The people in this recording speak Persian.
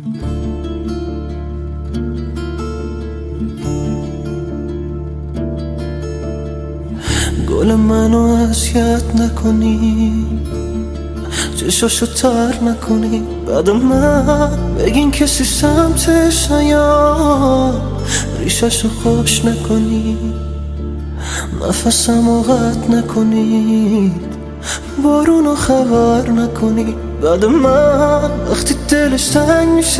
گل منو اذیت نکنی، چشاشو تر نکنی، بعد من بگین کسی سمتش نیاد، ریشاشو خوش نکنی، نفسمو قطع نکنید، بارونو خبر نکنی، بعد من وقتی دلش تنگ میشه